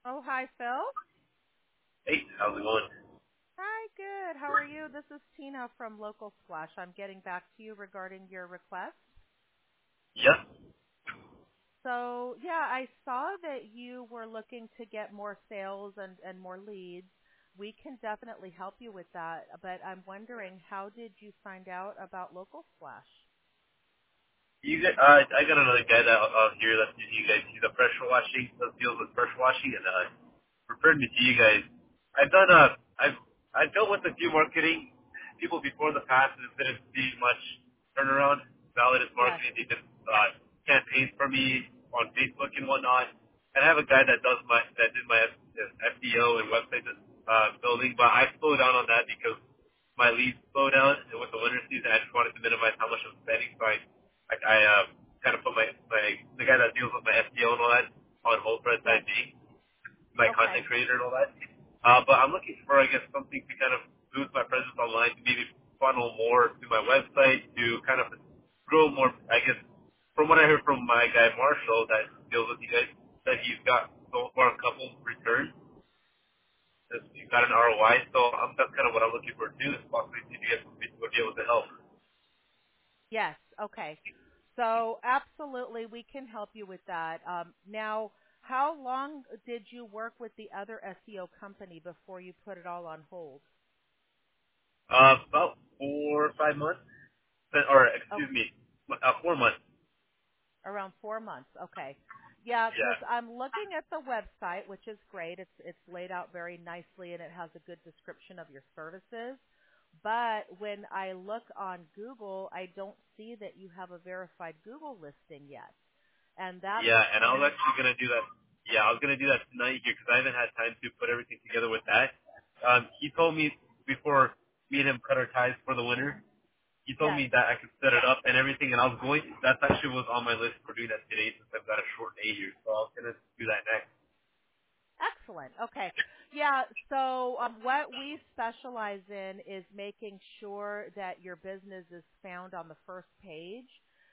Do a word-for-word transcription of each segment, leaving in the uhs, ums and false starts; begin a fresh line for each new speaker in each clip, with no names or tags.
Oh, hi, Phil.
Hey, how's it going?
Hi, good. How are you? This is Tina from Local Splash. I'm getting back to you regarding your request.
Yeah.
So, yeah, I saw that you were looking to get more sales and, and more leads. We can definitely help you with that, but I'm wondering, how did you find out about Local Splash?
You get, uh, I got another guy that uh, here that you guys see the pressure washing, that deals with pressure washing, and uh, referred me to you guys. I've done uh, I've I've dealt with a few marketing people before in the past, and didn't see much turnaround. Validus
Yes,
Marketing, they did uh, campaigns for me on Facebook and whatnot. And I have a guy that does my that did my S E O and website uh, building, but I slowed down on that because my leads slow down, and with the winter season, I just wanted to minimize how much I'm spending. So I I, I uh, kind of put my, my the guy that deals with my S E O and all that on hold for the
yes.
time being, my
Okay.
content creator and all that. Uh, but I'm looking for, I guess, something to kind of boost my presence online, to maybe funnel more to my website, to kind of grow more. I guess from what I heard from my guy Marshall that deals with you guys, that he's got so far a couple returns. that He's got an R O I, so um, that's kind of what I'm looking for too. Is possibly see if you guys would be able to help.
Yes, okay. So absolutely, we can help you with that. Um, now, how long did you work with the other S E O company before you put it all on hold?
Uh, about four or five months, or
Oh,
excuse me, uh, four months.
around four months. Okay. Yeah, because
Yeah.
I'm looking at the website, which is great. It's it's laid out very nicely and it has a good description of your services. But when I look on Google, I don't see that you have a verified Google listing yet. And that's
Yeah, and I was
when
actually gonna do that. Yeah, I was gonna do that tonight here because I haven't had time to put everything together with that. Um, he told me before me and him cut our ties for the winter. He told
yes.
me that I could set it up and everything, and I was going. That's actually was on my list for doing that today since I've got a short day here. So I was gonna do that next.
Excellent. Okay. Yeah. So um, what we specialize in is making sure that your business is found on the first page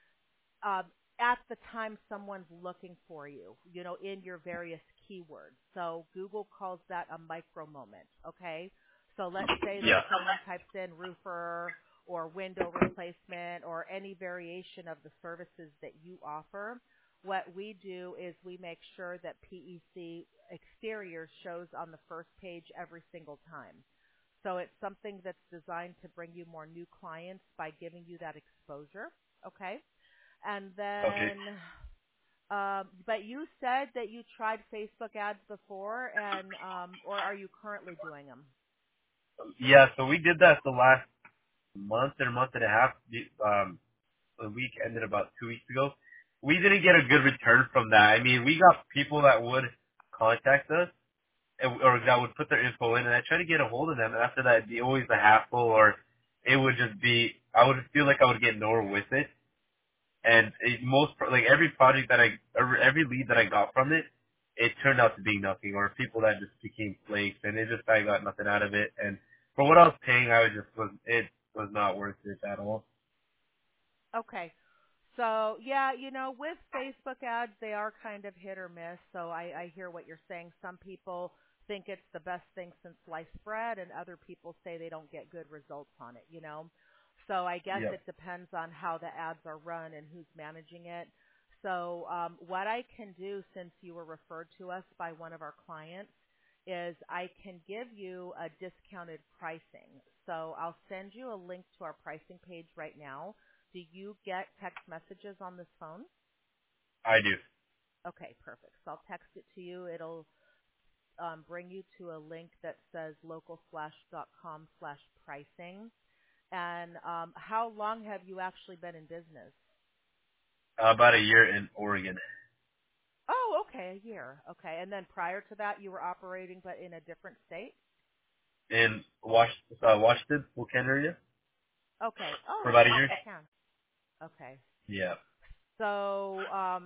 um, at the time someone's looking for you, you know, in your various keywords. So Google calls that a micro moment. Okay. So let's say that
Yeah.
someone types in roofer or window replacement or any variation of the services that you offer. What we do is we make sure that P E C exterior shows on the first page every single time. So it's something that's designed to bring you more new clients by giving you that exposure. Okay. And
Okay.
then, um, but you said that you tried Facebook ads before, and um, or are you currently doing them?
Yeah. So we did that the last month or month and a half. The, Um, the week ended about two weeks ago. We didn't get a good return from that. I mean, we got people that would contact us and- or that would put their info in, and I try to get a hold of them. And after that, it'd be always a hassle, or it would just be. I would feel like I would get nowhere with it. And it, most like every project that I, or every lead that I got from it, it turned out to be nothing, or people that just became flakes, and it just I got nothing out of it. And for what I was paying, I was just was it was not worth it at all.
Okay. So yeah, you know, with Facebook ads, they are kind of hit or miss. So I, I hear what you're saying. Some people think it's the best thing since sliced bread, and other people say they don't get good results on it. You know, so I guess
Yep.
it depends on how the ads are run and who's managing it. So um, what I can do, since you were referred to us by one of our clients, is I can give you a discounted pricing. So I'll send you a link to our pricing page right now. Do you get text messages on this phone?
I do.
Okay, perfect. So I'll text it to you. It'll um, bring you to a link that says localflash.com slash pricing. And um, how long have you actually been in business?
Uh, about a year in Oregon,
Oh, okay, a year. Okay, and then prior to that, you were operating but in a different state?
in Wash, uh, Washington, Spokane area,
Okay. Oh,
for about a
nice,
year.
Spokane. Okay.
Yeah.
So um,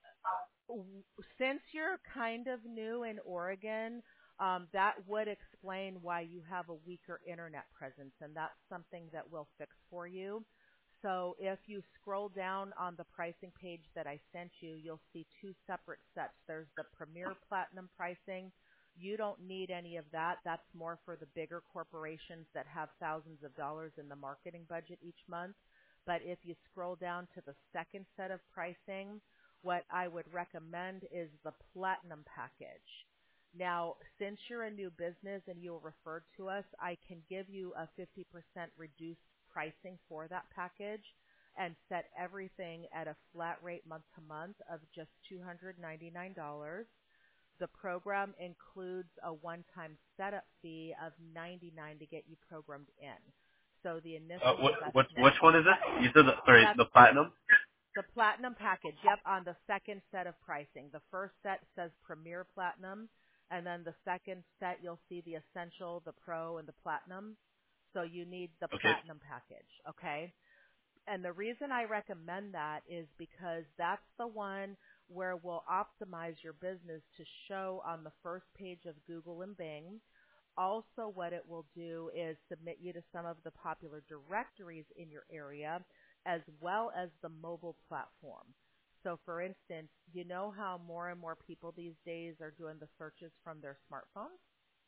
w- since you're kind of new in Oregon, um, that would explain why you have a weaker internet presence, and that's something that we'll fix for you. So if you scroll down on the pricing page that I sent you, you'll see two separate sets. There's the Premier Platinum pricing. You don't need any of that. That's more for the bigger corporations that have thousands of dollars in the marketing budget each month. But if you scroll down to the second set of pricing, what I would recommend is the Platinum package. Now, since you're a new business and you're referred to us, I can give you a fifty percent reduced pricing for that package and set everything at a flat rate month to month of just two hundred ninety-nine dollars. The program includes a one-time setup fee of ninety-nine dollars to get you programmed in. So the
Uh,
initial
what, what,
investment,
which one is it? You said, the, sorry,
that's
the platinum?
the Platinum package, yep, on the second set of pricing. The first set says Premier Platinum, and then the second set you'll see the Essential, the Pro, and the Platinum. So you need the
Okay.
Platinum package, okay? And the reason I recommend that is because that's the one where we'll optimize your business to show on the first page of Google and Bing. Also, what it will do is submit you to some of the popular directories in your area, as well as the mobile platform. So, for instance, you know how more and more people these days are doing the searches from their smartphones,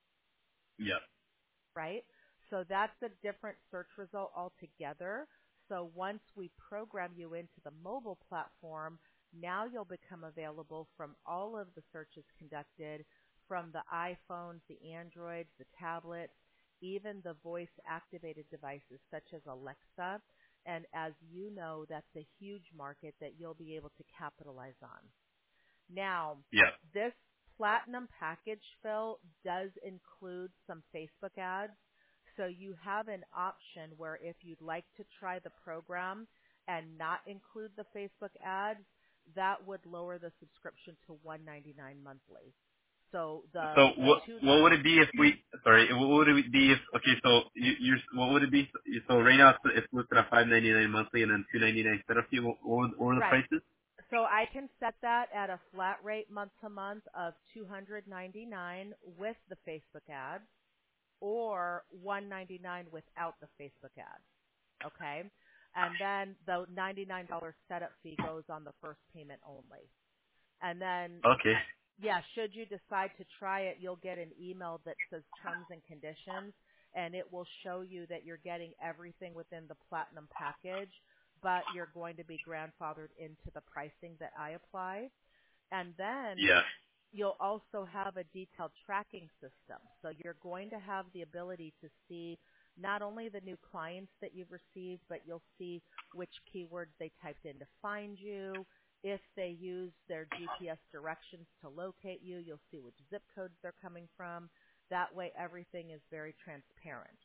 Yeah.
right? So that's a different search result altogether. So once we program you into the mobile platform, now you'll become available from all of the searches conducted from the iPhones, the Androids, the tablets, even the voice-activated devices such as Alexa. And as you know, that's a huge market that you'll be able to capitalize on. Now,
Yeah.
this Platinum package, Phil, does include some Facebook ads. So you have an option where if you'd like to try the program and not include the Facebook ads, that would lower the subscription to one hundred ninety-nine dollars monthly. So the
So
the
what
two
what would it be if we sorry what would it be if okay so you you're what would it be so right now it's, it's listed at five ninety nine monthly and then two ninety nine setup fee what what, what are the
right.
prices?
So I can set that at a flat rate month to month of two hundred ninety-nine dollars with the Facebook ads, or one hundred ninety-nine dollars without the Facebook ads. Okay, and then the ninety-nine dollars setup fee goes on the first payment only. And then,
Okay.
yeah, should you decide to try it, you'll get an email that says terms and conditions, and it will show you that you're getting everything within the Platinum package, but you're going to be grandfathered into the pricing that I apply. And then
Yeah.
you'll also have a detailed tracking system. So you're going to have the ability to see not only the new clients that you've received, but you'll see which keywords they typed in to find you. If they use their G P S directions to locate you, you'll see which zip codes they're coming from. That way everything is very transparent.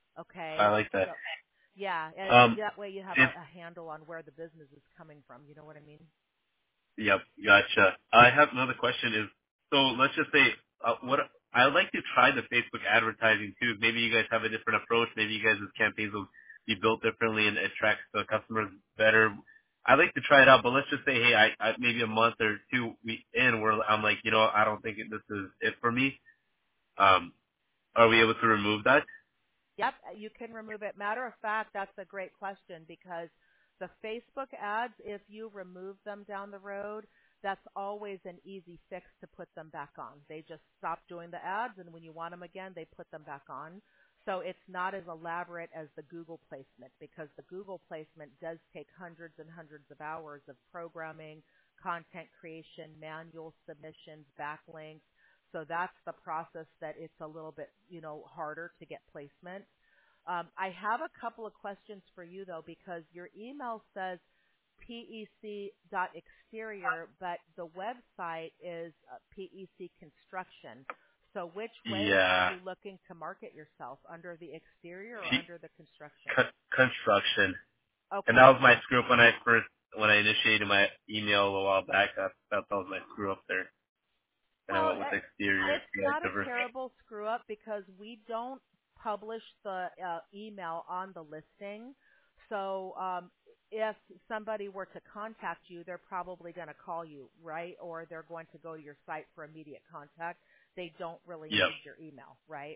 I
Okay?
like that.
So, yeah, and
Um.
that way you have
It,
a, a handle on where the business is coming from. You know what I mean?
yep. Gotcha. I have another question. Is so let's just say uh, what I would like to try the Facebook advertising too. Maybe you guys have a different approach. Maybe you guys' campaigns will be built differently and attract the customers better. I'd like to try it out, but let's just say, hey, I, I maybe a month or two we in where I'm like, you know, I don't think this is it for me. Um, are we able to remove that?
Yep, you can remove it. Matter of fact, that's a great question because the Facebook ads, if you remove them down the road, that's always an easy fix to put them back on. They just stop doing the ads, and when you want them again, they put them back on. So it's not as elaborate as the Google placement because the Google placement does take hundreds and hundreds of hours of programming, content creation, manual submissions, backlinks. So that's the process that it's a little bit, you know, harder to get placement. Um, I have a couple of questions for you, though, because your email says pec.exterior, but the website is uh, P E C Construction. So which way are
Yeah,
you looking to market yourself, under the exterior or
P-
under the construction?
co- construction. And that
Okay.
was my screw up when I first when I initiated my email a while back. That that was my screw up there, and I
Well,
went with
uh,
exterior.
it's
Yeah,
not a
diverse.
terrible screw up because we don't publish the uh, email on the listing. So um, if somebody were to contact you, they're probably going to call you, right? Or they're going to go to your site for immediate contact. They don't really
Yep.
need your email, right?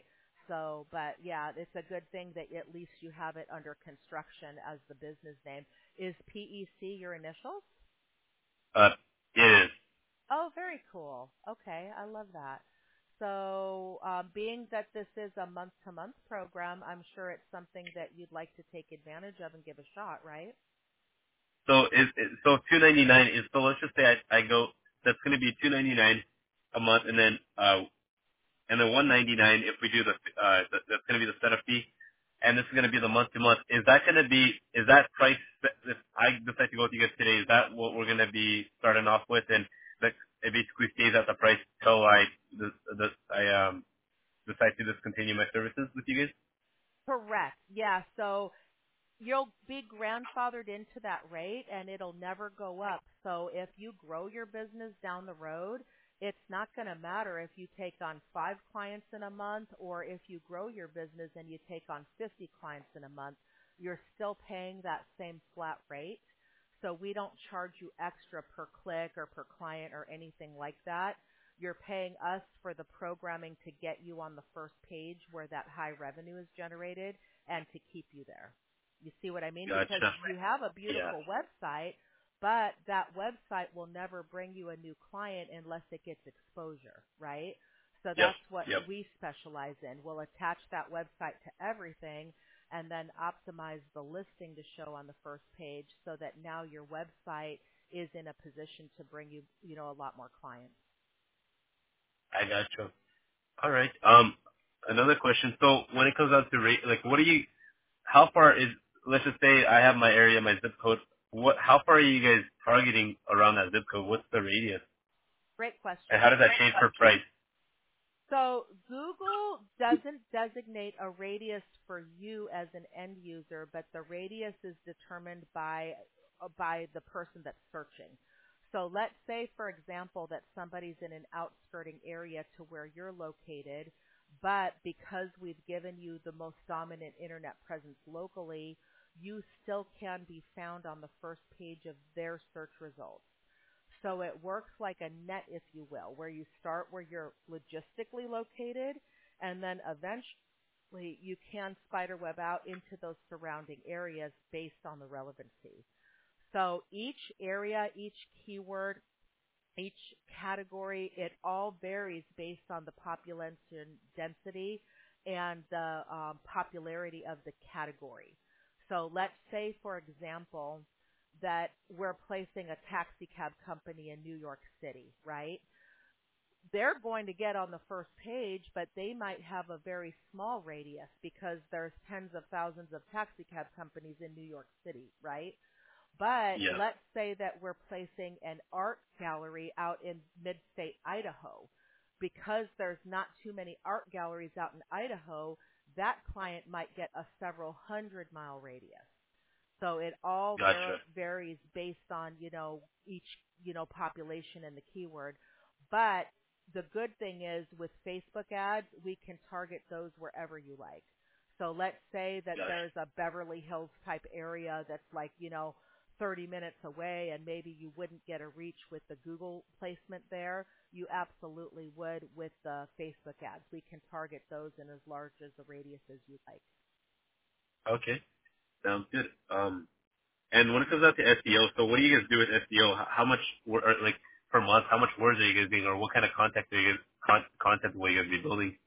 So, but yeah, it's a good thing that at least you have it under construction as the business name. Is P E C your initials?
Uh, it is.
Oh, very cool. Okay, I love that. So, um, being that this is a month-to-month program, I'm sure it's something that you'd like to take advantage of and give a shot, right?
So is, is so two ninety nine is so let's just say I, I go that's going to be two ninety nine a month, and then uh and then one ninety nine if we do the uh the, that's going to be the setup fee, and this is going to be the month to month. Is that going to be is that price that- if I decide to go with you guys today? Is that what we're going to be starting off with, and that it basically stays at the price till I the, the I um decide to discontinue my services with you guys?
Correct. Yeah. So you'll be grandfathered into that rate and it'll never go up. So if you grow your business down the road, it's not going to matter if you take on five clients in a month or if you grow your business and you take on fifty clients in a month, you're still paying that same flat rate. So we don't charge you extra per click or per client or anything like that. You're paying us for the programming to get you on the first page where that high revenue is generated and to keep you there. You see what I mean? Because
Gotcha.
you have a
Yeah,
beautiful website, but that website will never bring you a new client unless it gets exposure, right? So
yep,
that's what
yep.
we specialize in. We'll attach that website to everything and then optimize the listing to show on the first page so that now your website is in a position to bring you, you know, a lot more clients.
I gotcha. All right. Um, another question. So when it comes out to rate, like, what do you? How far is? Let's just say I have my area, my zip code. What? How far are you guys targeting around that zip code? What's the radius?
Great
And
question.
how does that change per price?
So Google doesn't designate a radius for you as an end user, but the radius is determined by uh, by the person that's searching. So let's say, for example, that somebody's in an outskirting area to where you're located, but because we've given you the most dominant internet presence locally, you still can be found on the first page of their search results. So it works like a net, if you will, where you start where you're logistically located, and then eventually you can spiderweb out into those surrounding areas based on the relevancy. So each area, each keyword, each category, it all varies based on the population density and the um, popularity of the category. So let's say, for example, that we're placing a taxi cab company in New York City, right? They're going to get on the first page, but they might have a very small radius because there's tens of thousands of taxi cab companies in New York City, right? But
Yeah.
let's say that we're placing an art gallery out in mid-state Idaho. Because there's not too many art galleries out in Idaho, that client might get a several hundred mile radius. So it all
Gotcha.
var- varies based on, you know, each, you know, population and the keyword. But the good thing is with Facebook ads, we can target those wherever you like. So let's say that
Gotcha.
there's a Beverly Hills type area that's like, you know, thirty minutes away and maybe you wouldn't get a reach with the Google placement there. You absolutely would with the Facebook ads. We can target those in as large as the radius as you like.
Okay. Sounds good. Um, and when it comes out to S E O, so what do you guys do with S E O? How how much, wor- or like per month? How much words are you guys doing, or what kind of content are you guys con- content will you guys be building?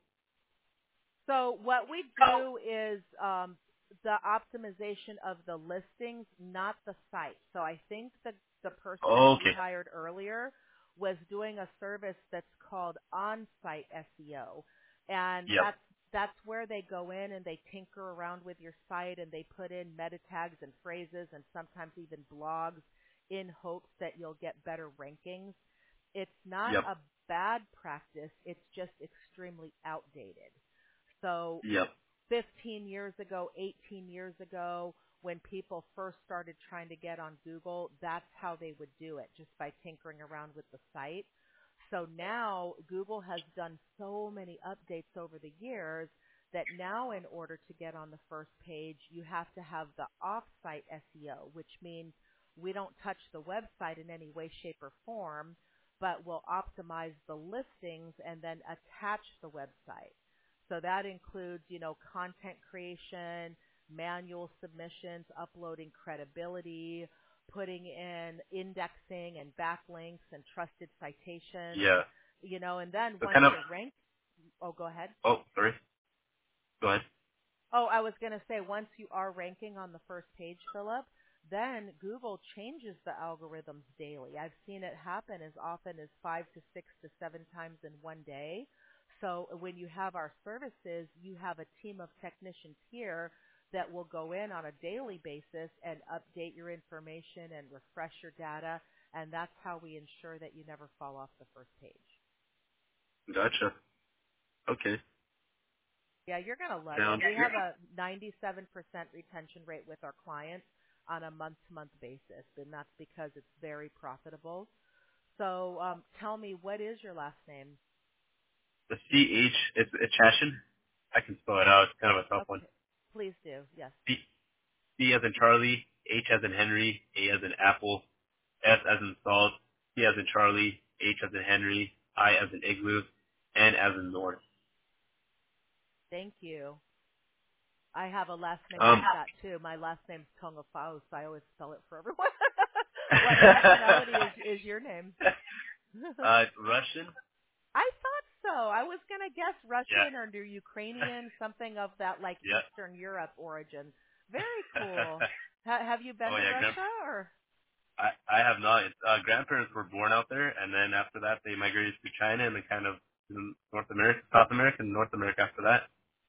So what we do is um, the optimization of the listings, not the site. So I think that the person that you
Okay.
hired earlier was doing a service that's called on-site S E O, and
Yep.
that's that's where they go in and they tinker around with your site and they put in meta tags and phrases and sometimes even blogs in hopes that you'll get better rankings. It's not
Yep.
a bad practice. It's just extremely outdated. So
Yep.
fifteen years ago, eighteen years ago, when people first started trying to get on Google, that's how they would do it, just by tinkering around with the site. So now Google has done so many updates over the years that now in order to get on the first page, you have to have the off-site S E O, which means we don't touch the website in any way, shape, or form, but we'll optimize the listings and then attach the website. So that includes, you know, content creation, manual submissions, uploading credibility, putting in indexing and backlinks and trusted citations,
Yeah.
you know, and then
So
once
kind of.
you're ranked, oh, go ahead.
Oh, sorry. Go ahead.
Oh, I was going to say once you are ranking on the first page, Philip, then Google changes the algorithms daily. I've seen it happen as often as five to six to seven times in one day. So when you have our services, you have a team of technicians here that will go in on a daily basis and update your information and refresh your data. And that's how we ensure that you never fall off the first page.
Gotcha. Okay.
Yeah, you're going to love it.
Sounds
We
good.
have a ninety-seven percent retention rate with our clients on a month-to-month basis, and that's because it's very profitable. So um, tell me, what is your last name?
The C H, it's, it's Chashin. I can spell it out. It's kind of a tough one.
Okay, please do. Yes.
C, C as in Charlie, H as in Henry, A as in Apple, S as in Salt, C as in Charlie, H as in Henry, I as in Igloo, N as in North.
Thank you. I have a last name
Um,
like that too. My last name's Tongafaus. I always spell it for everyone. What nationality is, is your name?
uh, Russian.
I thought so. I was going to guess
Yeah.
Russian or Ukrainian, something of that like
Yeah.
Eastern Europe origin. Very cool. Ha- have you been
Oh
to
yeah, grand-
Russia or?
I I have not. It's, uh, grandparents were born out there, and then after that they migrated to China, and then kind of to North America, South America, and North America after that.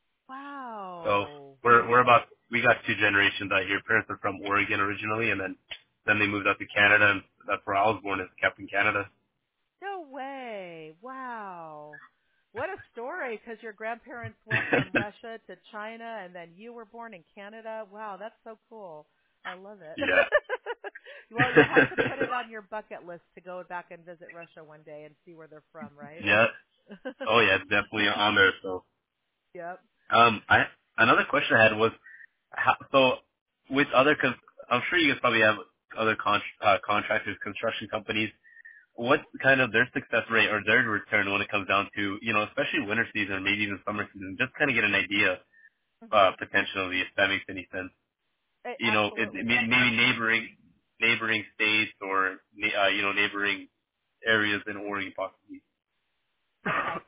So
Wow.
we're we're about we got two generations out here. Parents are from Oregon originally, and then then they moved out to Canada, and that's where I was born, is kept in Canada.
No way. Wow. What a story, because your grandparents went from Russia to China, and then you were born in Canada. Wow, that's so cool. I love it.
Yeah.
Well, you'll have to put it on your bucket list to go back and visit Russia one day and see where they're from, right?
Yeah. Oh yeah, it's definitely on there. So
Yep.
um, I another question I had was, how, so with other, con- I'm sure you guys probably have other con- uh, contractors, construction companies. What's kind of their success rate or their return when it comes down to, you know, especially winter season or maybe even summer season, just kind of get an idea, uh,
Hmm.
potentially, if that makes any sense.
It
You know, it, it
absolutely
may-
does.
maybe neighboring, neighboring states or, uh, you know, neighboring areas in Oregon possibly.
Okay.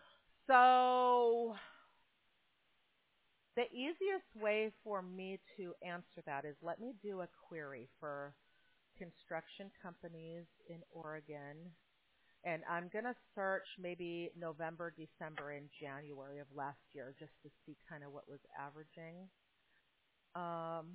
So the easiest way for me to answer that is let me do a query for construction companies in Oregon. And I'm going to search maybe November, December, and January of last year just to see kind of what was averaging. Um,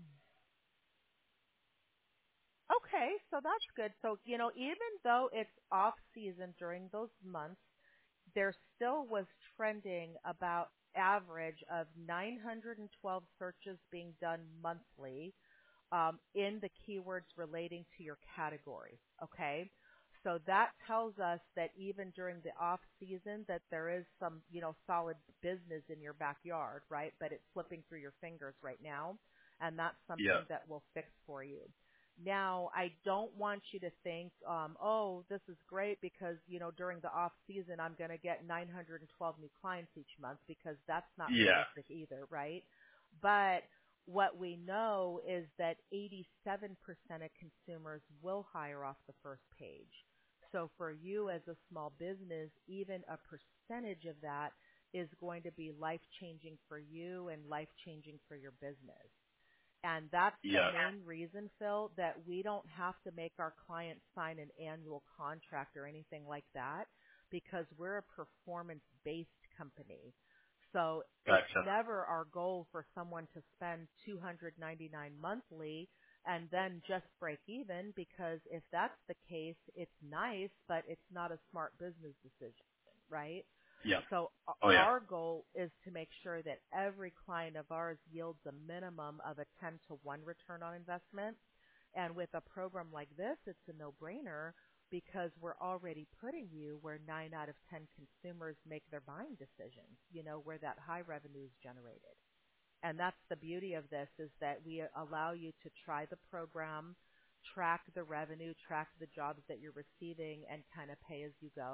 okay, so that's good. So, you know, even though it's off season during those months, there still was trending about average of nine hundred twelve searches being done monthly um, in the keywords relating to your category. Okay, so that tells us that even during the off season, that there is some, you know, solid business in your backyard, right? But it's slipping through your fingers right now, and that's
Yeah.
something that we'll fix for you. Now, I don't want you to think, um, oh, this is great because, you know, during the off season, I'm going to get nine hundred twelve new clients each month, because that's not
Yeah.
realistic either, right? But what we know is that eighty-seven percent of consumers will hire off the first page. So for you as a small business, even a percentage of that is going to be life-changing for you and life-changing for your business. And that's the
Yeah.
main reason, Phil, that we don't have to make our clients sign an annual contract or anything like that, because we're a performance-based company. So it's
Gotcha.
never our goal for someone to spend two hundred ninety-nine dollars monthly and then just break even, because if that's the case, it's nice, but it's not a smart business decision, right?
Yeah.
So
Oh yeah.
our goal is to make sure that every client of ours yields a minimum of a ten to one return on investment. And with a program like this, it's a no-brainer, because we're already putting you where nine out of ten consumers make their buying decisions, you know, where that high revenue is generated. And that's the beauty of this, is that we allow you to try the program, track the revenue, track the jobs that you're receiving, and kind of pay as you go.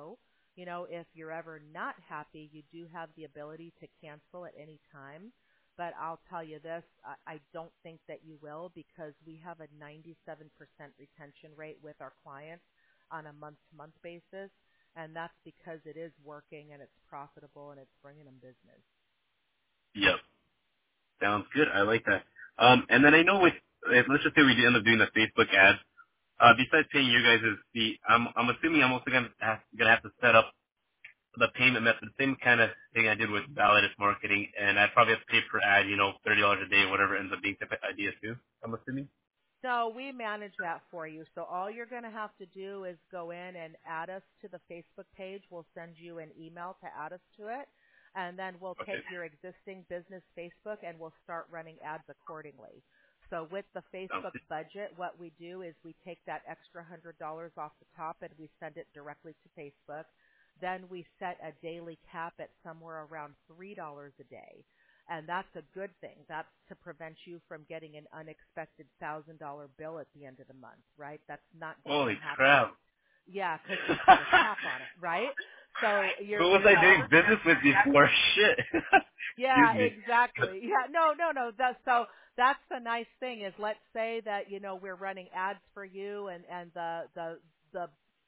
You know, if you're ever not happy, you do have the ability to cancel at any time. But I'll tell you this, I, I don't think that you will because we have a ninety-seven percent retention rate with our clients on a month-to-month basis. And that's because it is working and it's profitable and it's bringing them business.
Yep. Sounds good. I like that. Um, and then I know with, uh, let's just say we end up doing the Facebook ads. Uh, besides paying you guys' fee, I'm, I'm assuming I'm also gonna have, gonna have to set up the payment method, same kind of thing I did with Validus marketing, and I probably have to pay per ad, you know, thirty dollars a day, whatever ends up being the idea too. I'm assuming.
No, we manage that for you. So all you're going to have to do is go in and add us to the Facebook page. We'll send you an email to add us to it. And then we'll
Okay.
take your existing business Facebook and we'll start running ads accordingly. So with the
Sounds
Facebook
good.
budget, what we do is we take that extra one hundred dollars off the top and we send it directly to Facebook. Then we set a daily cap at somewhere around three dollars a day. And that's a good thing. That's to prevent you from getting an unexpected one thousand dollars bill at the end of the month, right? That's not going
Holy
to happen.
crap.
Yeah, because we put a cap on it, right? So
Who
you're
was
you're
I doing
never.
business with before? Shit.
Yeah,
Excuse me.
exactly. Yeah, no, no, no. That's so that's the nice thing is let's say that you know we're running ads for you and and the the the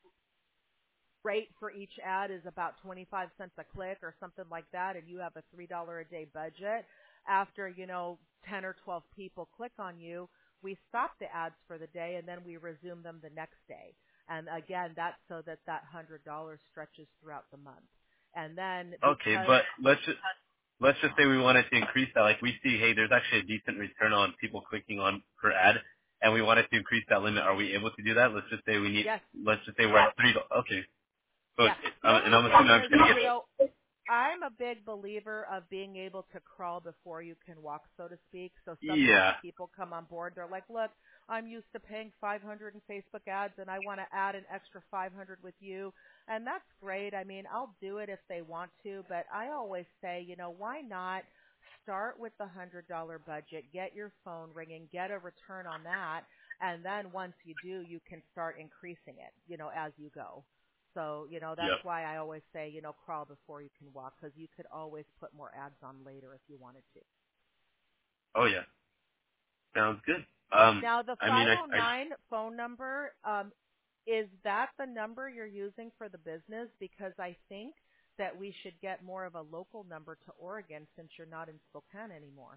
rate for each ad is about twenty-five cents a click or something like that, and you have a three dollars a day budget. After, you know, ten or twelve people click on you, we stop the ads for the day, and then we resume them the next day. And again, that's so that that one hundred dollars stretches throughout the month. And then
Okay,
because,
but let's just let's just say we wanted to increase that. Like we see, hey, there's actually a decent return on people clicking on per ad, and we wanted to increase that limit. Are we able to do that? Let's just say we need.
yes,
Let's just say we're at three. Okay. So,
yeah. The
um, and
only
I'm
thing
assuming I'm
is,
just gonna
you
get.
know, I'm a big believer of being able to crawl before you can walk, so to speak. So sometimes
Yeah.
people come on board. They're like, look, I'm used to paying five hundred in Facebook ads and I want to add an extra five hundred with you. And that's great. I mean, I'll do it if they want to, but I always say, you know, why not start with the one hundred dollars budget, get your phone ringing, get a return on that. And then once you do, you can start increasing it, you know, as you go. So, you know, that's
Yep.
why I always say, you know, crawl before you can walk because you could always put more ads on later if you wanted to.
Oh yeah. Sounds good. Um,
Now, the
I mean, I, I
five oh nine phone number, um, is that the number you're using for the business? Because I think that we should get more of a local number to Oregon since you're not in Spokane anymore.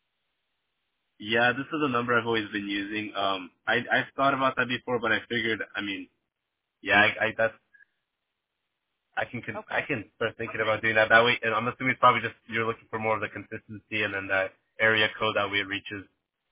yeah, this is a number I've always been using. Um, I I've thought about that before, but I figured, I mean, yeah, I, I that's I can con- I
Okay.
can start thinking about doing that that way. And I'm assuming it's probably just you're looking for more of the consistency, and then that area code that way it reaches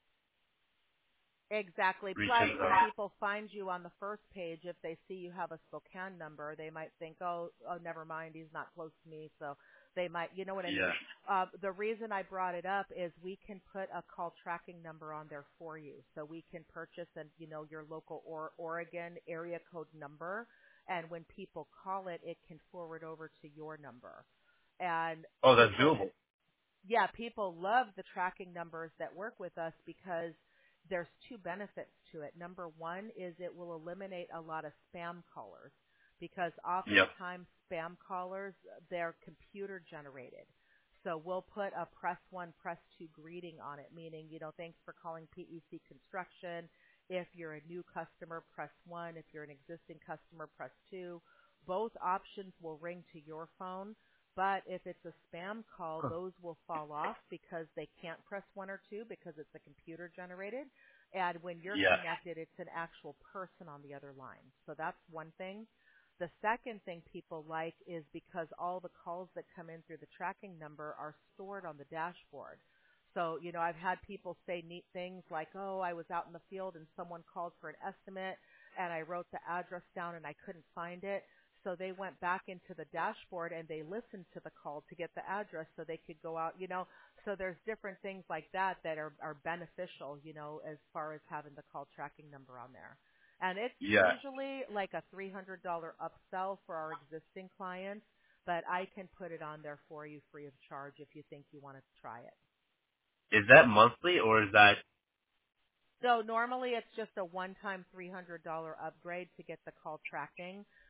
Exactly. Plus,
reaches.
when
Uh,
people find you on the first page, if they see you have a Spokane number, they might think, oh, oh, never mind, he's not close to me. So they might, you know what I
yeah.
mean? Uh, the reason I brought it up is we can put a call tracking number on there for you. So we can purchase and, you know, your local or Oregon area code number. And when people call it, it can forward over to your number. And
Oh, that's
people
doable.
yeah, people love the tracking numbers that work with us because there's two benefits to it. Number one is it will eliminate a lot of spam callers because
Yep.
oftentimes spam callers, they're computer generated. So we'll put a press one, press two greeting on it, meaning, you know, thanks for calling P E C Construction. If you're a new customer, press one. If you're an existing customer, press two. Both options will ring to your phone. But if it's a spam call,
Huh.
those will fall off because they can't press one or two because it's a computer generated. And when you're
Yeah.
connected, it's an actual person on the other line. So that's one thing. The second thing people like is because all the calls that come in through the tracking number are stored on the dashboard. So, you know, I've had people say neat things like, oh, I was out in the field and someone called for an estimate and I wrote the address down and I couldn't find it. So they went back into the dashboard and they listened to the call to get the address so they could go out, you know. So there's different things like that that are, are beneficial, you know, as far as having the call tracking number on there. And it's
Yeah.
usually like a three hundred dollars upsell for our existing clients, but I can put it on there for you free of charge if you think you want to try it.
Is that monthly or is that?
So normally it's just a one-time three hundred dollars upgrade to get the call tracking.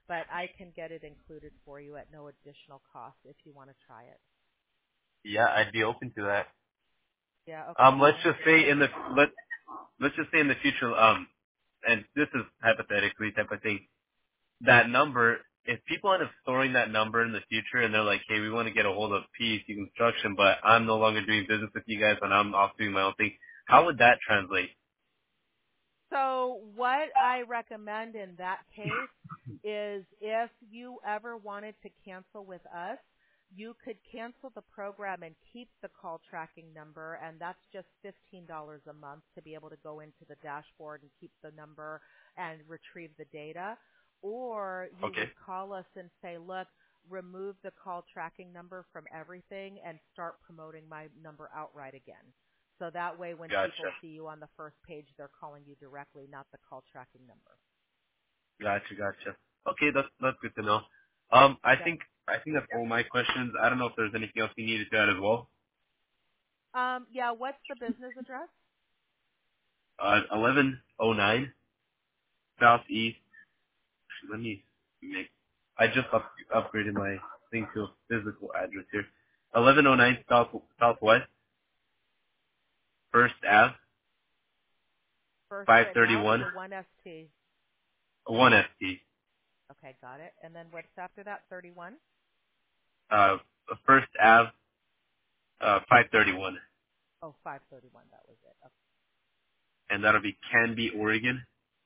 but I can get it included for you at no additional cost if you want to try it.
Yeah, I'd be open to that.
Yeah, okay,
Um, let's
sounds
just
good.
say in the let let's just say in the future, um, and this is hypothetically type of thing. That number, if people end up storing that number in the future and they're like, hey, we want to get a hold of P E C Construction, but I'm no longer doing business with you guys and I'm off doing my own thing, how would that translate?
So what I recommend in that case is if you ever wanted to cancel with us, you could cancel the program and keep the call tracking number, and that's just fifteen dollars a month to be able to go into the dashboard and keep the number and retrieve the data. Or you
Okay,
would call us and say, look, remove the call tracking number from everything and start promoting my number outright again. So that way when people
gotcha,
see you on the first page, they're calling you directly, not the call tracking number.
gotcha, gotcha. Okay, that's that's good to know. Um, I
Yep.
think I think that's all my questions. I don't know if there's anything else you needed to add as well.
Um, yeah, what's the business address?
Uh, eleven oh nine Southeast. Let me make. I just up, upgraded my thing to a physical address here. eleven oh nine South Southwest First Ave,
First without
five thirty-one,
or one S T?
one S T.
Okay, got it. And then what's after that? thirty-one?
Uh, First Ave, uh, five thirty-one,
Oh, five thirty-one, that was it. Okay.
and that'll be Canby, Oregon,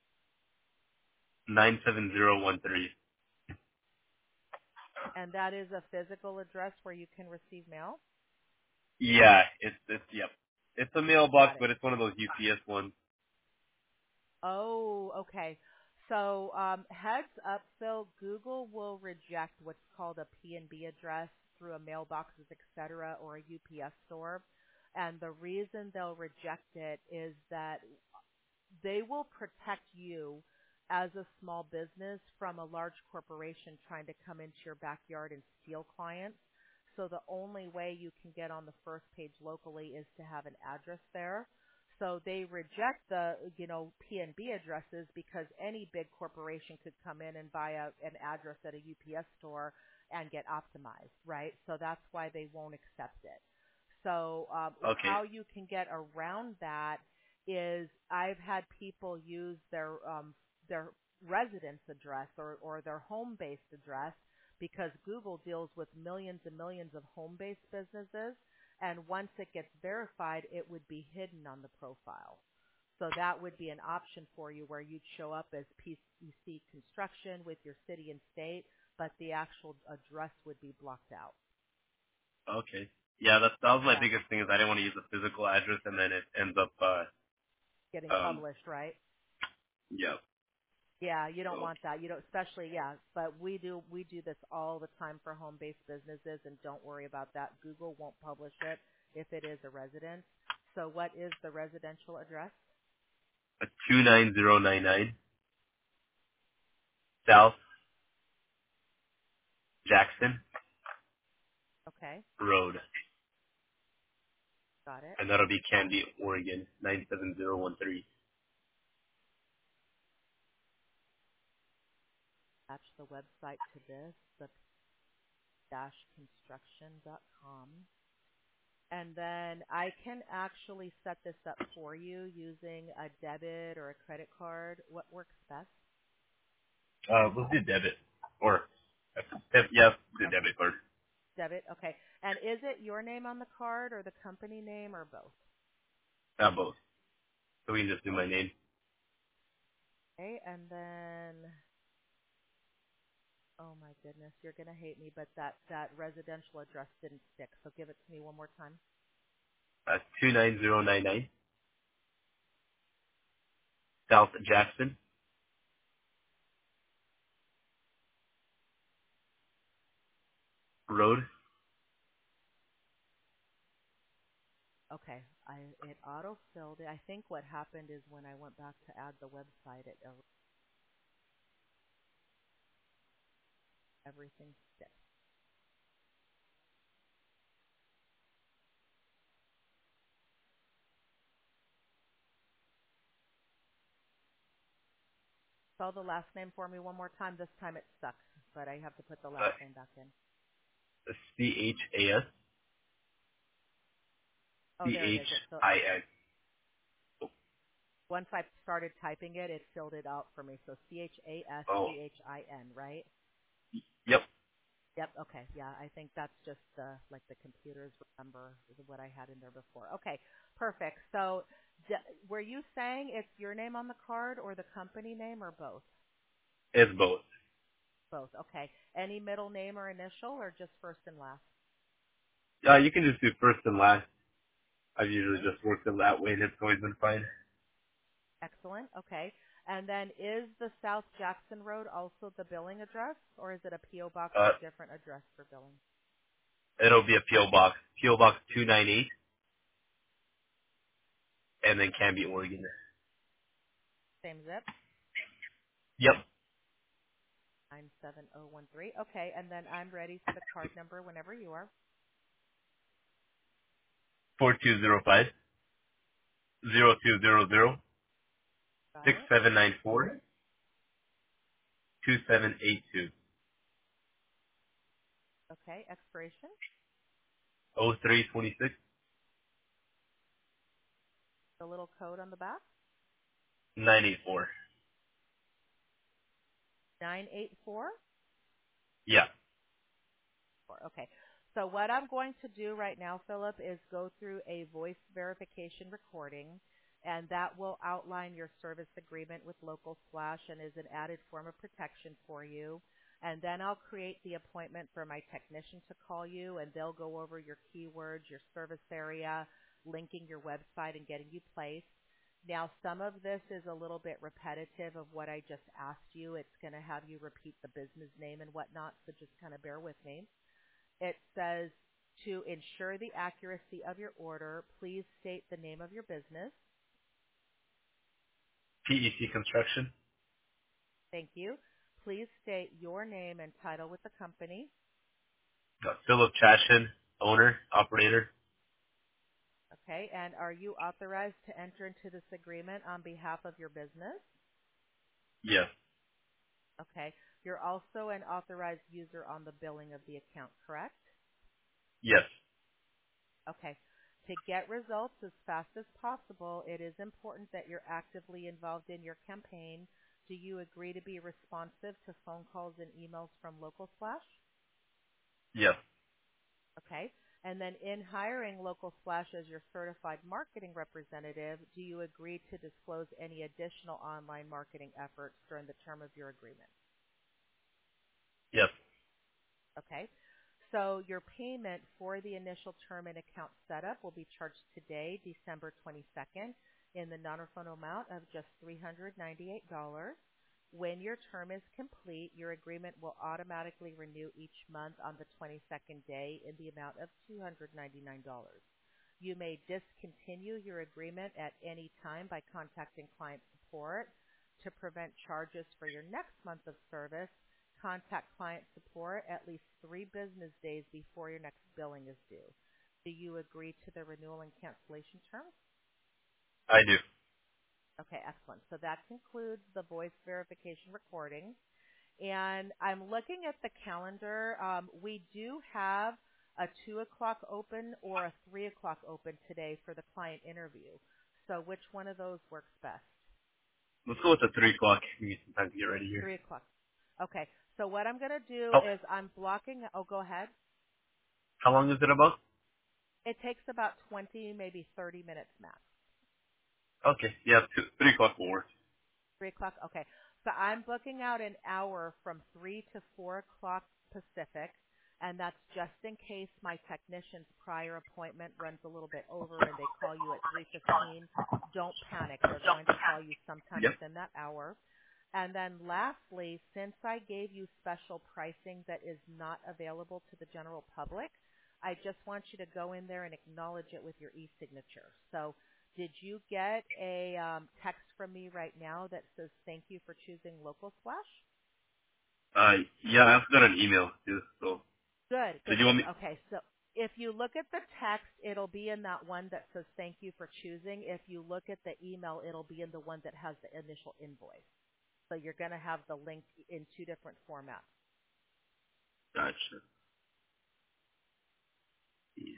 nine seven zero one three.
And that is a physical address where you can receive mail?
Yeah, it's it's yep. It's a mailbox,
Got it.
but it's one of those U P S ones.
Oh, okay. So um, heads up, Phil, Google will reject what's called a P and B address through a mailboxes, et cetera, or a U P S store. And the reason they'll reject it is that they will protect you as a small business from a large corporation trying to come into your backyard and steal clients. So the only way you can get on the first page locally is to have an address there. So they reject the, you know, P and B addresses because any big corporation could come in and buy a, an address at a U P S store and get optimized, right? So that's why they won't accept it. So um,
Okay,
how you can get around that is I've had people use their um, their residence address or, or their home-based address because Google deals with millions and millions of home-based businesses, and once it gets verified, it would be hidden on the profile. So that would be an option for you where you'd show up as P E C Construction with your city and state, but the actual address would be blocked out.
okay. Yeah, that that was my
Yeah,
biggest thing is I didn't want to use a physical address and then it ends up uh
getting
um
published, right?
yeah.
Yeah, you don't
So
want that. You don't, especially yeah. But we do we do this all the time for home-based businesses, and don't worry about that. Google won't publish it if it is a residence. So, what is the residential address?
a two nine zero nine nine South Jackson
Okay,
Road,
got it.
and that'll be Canby, Oregon, nine seven zero one three.
Attach the website to this, the dash construction dot com, and then I can actually set this up for you using a debit or a credit card. What works best?
Uh, we'll do debit or uh, yes, the
Okay,
debit card.
debit. Okay, and is it your name on the card or the company name or both?
Not both. So we can just do
Both.
my name.
Okay, and then, oh my goodness, you're gonna hate me, but that that residential address didn't stick. So give it to me one more time.
Uh, two nine zero nine nine South Jackson Road.
Okay, I it auto filled it. I think what happened is when I went back to add the website, it everything sticks. spell the last name for me one more time? This time it stuck, but I have to put the
Uh,
last name back in.
C H A S
Oh,
C
there it
H
is. It fill,
I N.
once I started typing it, it filled it out for me. So C H A S
Oh,
C H I N, right?
yep.
Yep. Okay. Yeah, I think that's just the like the computers remember what I had in there before. Okay. Perfect. So, d- were you saying it's your name on the card or the company name or both?
It's both.
Both. Okay. Any middle name or initial or just first and last?
Uh, you can just do first and last. I've usually
Okay.
just worked it that way, and it's always been fine.
Excellent. Okay. And then is the South Jackson Road also the billing address or is it a P O box
Uh,
or different address for billing?
it'll be a P O box, P O box two nine eight, and then Canby, Oregon.
Same zip.
Yep.
nine seven zero one three. Okay. And then I'm ready for the card number whenever you are.
Four two zero five zero two zero zero
Got
six
it.
seven nine four two seven eight two
Okay. Expiration.
oh three twenty six
The little code on the back.
nine eight four.
nine eight four.
Yeah.
Okay. So what I'm going to do right now, Philip, is go through a voice verification recording, and that will outline your service agreement with Local Splash and is an added form of protection for you. And then I'll create the appointment for my technician to call you, and they'll go over your keywords, your service area, linking your website, and getting you placed. Now, some of this is a little bit repetitive of what I just asked you. It's going to have you repeat the business name and whatnot, so just kind of bear with me. It says, to ensure the accuracy of your order, please state the name of your business.
P E C Construction.
Thank you. Please state your name and title with the company.
Uh, Philip Chashin, owner, operator.
Okay, and are you authorized to enter into this agreement on behalf of your business?
Yes.
Okay, you're also an authorized user on the billing of the account, correct?
Yes.
Okay. To get results as fast as possible, it is important that you're actively involved in your campaign. Do you agree to be responsive to phone calls and emails from Local Splash?
Yes.
Okay. And then in hiring Local Splash as your certified marketing representative, do you agree to disclose any additional online marketing efforts during the term of your agreement?
Yes.
Okay. So your payment for the initial term and account setup will be charged today, December twenty-second, in the non-refundable amount of just three hundred ninety-eight dollars. When your term is complete, your agreement will automatically renew each month on the twenty-second day in the amount of two hundred ninety-nine dollars. You may discontinue your agreement at any time by contacting client support. To prevent charges for your next month of service, contact client support at least three business days before your next billing is due. Do you agree to the renewal and cancellation terms?
I do.
Okay, excellent. So that concludes the voice verification recording. And I'm looking at the calendar. Um, we do have a two o'clock open or a three o'clock open today for the client interview. So which one of those works best?
Let's go with the three o'clock. Give me some time to get ready here.
Three o'clock. Okay. So what I'm going to do
How,
is I'm blocking. Oh, go ahead.
how long is it about?
It takes about twenty, maybe thirty minutes max.
Okay. Yeah, two, three o'clock will work.
Three o'clock? Okay. So I'm booking out an hour from three to four o'clock Pacific, and that's just in case my technician's prior appointment runs a little bit over and they call you at three fifteen. Don't panic. They're going to call you sometime
Yep.
within that hour. And then lastly, since I gave you special pricing that is not available to the general public, I just want you to go in there and acknowledge it with your e-signature. So did you get a um, text from me right now that says thank you for choosing Local Splash?
Uh, yeah, I've got an email too. So,
Good,
did
good,
you want
good.
me?
Okay, so if you look at the text, it'll be in that one that says thank you for choosing. If you look at the email, it'll be in the one that has the initial invoice. So you're going to have the link in two different formats.
Gotcha. Yeah.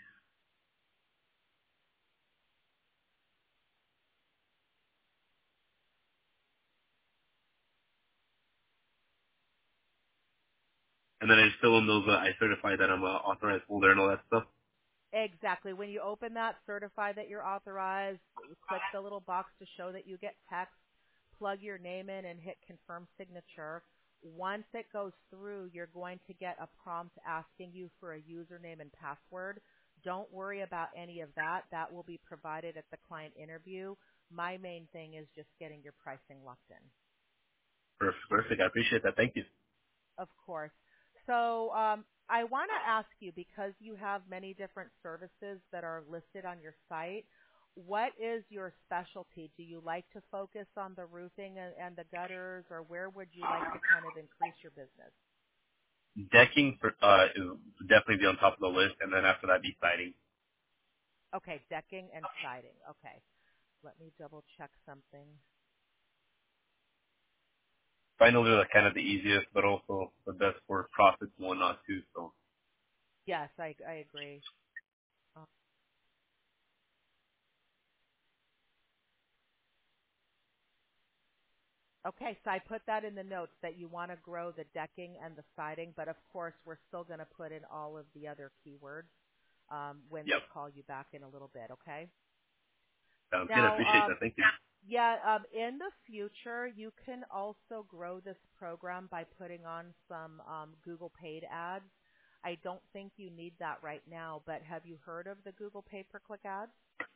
And then I just fill in those. Uh, I certify that I'm a authorized holder and all that stuff.
Exactly. When you open that, certify that you're authorized, click the little box to show that you get text, plug your name in and hit confirm signature. Once it goes through, you're going to get a prompt asking you for a username and password. Don't worry about any of that. That will be provided at the client interview. My main thing is just getting your pricing locked in.
Perfect. Perfect. I appreciate that. Thank you.
Of course. So um, I want to ask you, because you have many different services that are listed on your site, what is your specialty? Do you like to focus on the roofing and, and the gutters, or where would you like to kind of increase your business?
Decking for, uh, is definitely be on top of the list, and then after that, be siding.
Okay, decking and siding. Okay. Let me double check something.
I know they're kind of the easiest, but also the best for profits and whatnot too. So
Yes, I, I agree. Uh, Okay, so I put that in the notes that you want to grow the decking and the siding, but of course we're still going to put in all of the other keywords um, when
yep,
they call you back in a little bit, okay?
sounds good. I
Now,
appreciate
um,
that. Thank you.
yeah, um, in the future, you can also grow this program by putting on some um, Google paid ads. I don't think you need that right now, but have you heard of the Google pay-per-click ads?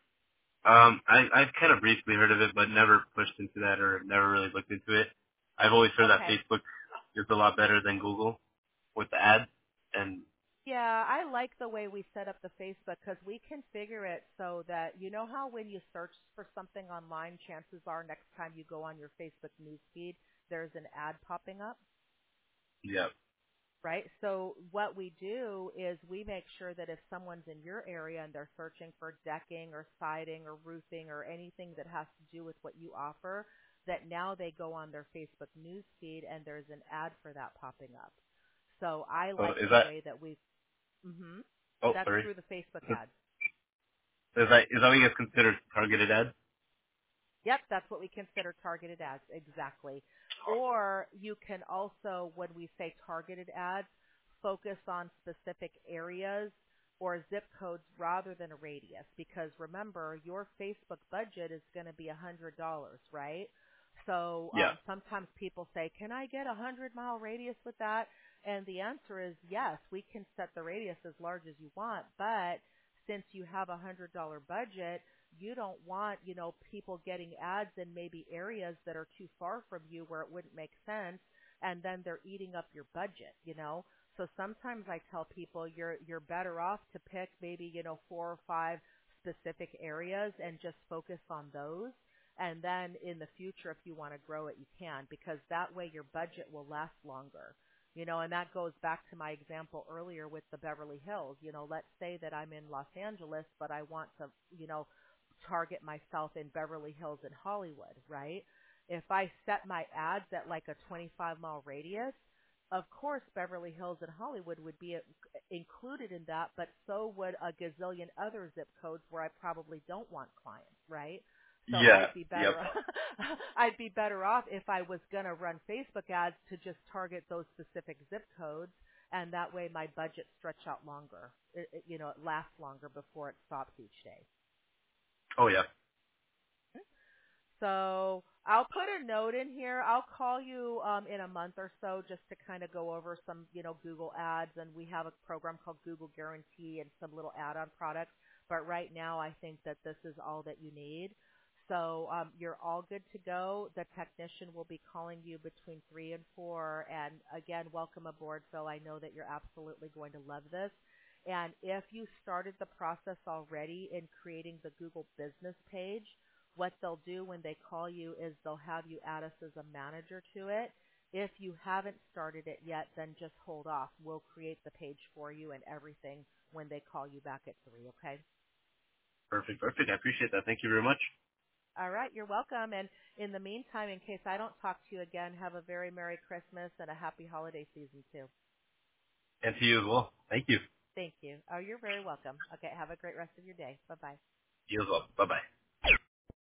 Um, I I've kind of briefly heard of it, but never pushed into that or never really looked into it. I've always heard that
Okay.
Facebook is a lot better than Google with the ads, and
Yeah, I like the way we set up the Facebook because we configure it so that, you know how when you search for something online, chances are next time you go on your Facebook news feed, there's an ad popping up?
yeah.
Right? So what we do is we make sure that if someone's in your area and they're searching for decking or siding or roofing or anything that has to do with what you offer, that now they go on their Facebook news feed and there's an ad for that popping up. So I
So
like
is
the
that?
way that we hmm
Oh,
That's
sorry.
through the Facebook
Is
ads.
that is that what you guys consider targeted ads?
Yep, that's what we consider targeted ads, exactly. Or you can also, when we say targeted ads, focus on specific areas or zip codes rather than a radius. Because remember, your Facebook budget is going to be one hundred dollars, right? So
Yeah.
um, sometimes people say, can I get a one hundred mile radius with that? And the answer is yes, we can set the radius as large as you want, but since you have a one hundred dollars budget, you don't want, you know, people getting ads in maybe areas that are too far from you where it wouldn't make sense, and then they're eating up your budget, you know. So sometimes I tell people you're you're better off to pick maybe, you know, four or five specific areas and just focus on those. And then in the future, if you want to grow it, you can, because that way your budget will last longer. You know, and that goes back to my example earlier with the Beverly Hills. You know, let's say that I'm in Los Angeles, but I want to, you know, target myself in Beverly Hills and Hollywood, right? If I set my ads at like a twenty-five mile radius, of course Beverly Hills and Hollywood would be included in that, but so would a gazillion other zip codes where I probably don't want clients, right? So
Yeah.
I'd be
Yep.
better I'd be better off if I was going to run Facebook ads to just target those specific zip codes, and that way my budget stretch out longer. It, it, you know, it lasts longer before it stops each day.
Oh yeah.
So I'll put a note in here. I'll call you um, in a month or so just to kind of go over some, you know, Google ads, and we have a program called Google Guarantee and some little add-on products. But right now, I think that this is all that you need. So um, you're all good to go. The technician will be calling you between three and four. And again, welcome aboard, Phil. I know that you're absolutely going to love this. And if you started the process already in creating the Google business page, what they'll do when they call you is they'll have you add us as a manager to it. If you haven't started it yet, then just hold off. We'll create the page for you and everything when they call you back at three, okay?
Perfect. Perfect. I appreciate that. Thank you very much.
All right, you're welcome. And in the meantime, in case I don't talk to you again, have a very Merry Christmas and a happy holiday season too.
And to you as well. Thank you.
Thank you. Oh, you're very welcome. Okay, have a great rest of your day. Bye-bye.
You as well. Bye bye.